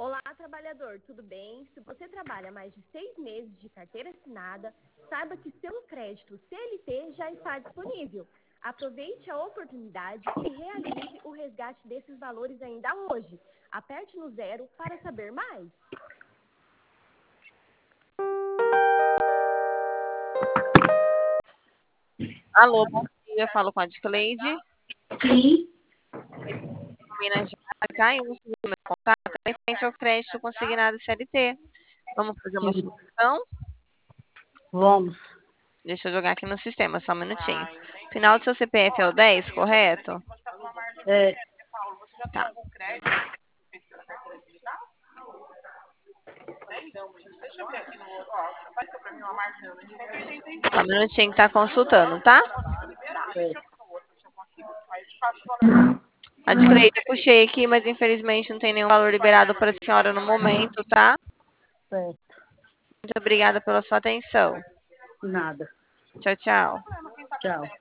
Olá, trabalhador, tudo bem? Se você trabalha mais de 6 meses de carteira assinada, saiba que seu crédito CLT já está disponível. Aproveite a oportunidade e realize o resgate desses valores ainda hoje. Aperte no 0 para saber mais. Alô, bom dia. Falo com a Adcleide. Sim, Minas Gerais, tá? E você meu contato em frente ao crédito consignado CLT. Vamos fazer uma sim, solução? vamos. Deixa eu jogar aqui no sistema, só um minutinho. Final do seu CPF é o 10, correto? É, Tá. Só um minutinho que tá consultando, tá? certo, Adcleide, eu puxei aqui, mas infelizmente não tem nenhum valor liberado para a senhora no momento, tá? certo. Muito obrigada pela sua atenção. Nada. Tchau, tchau. Tchau.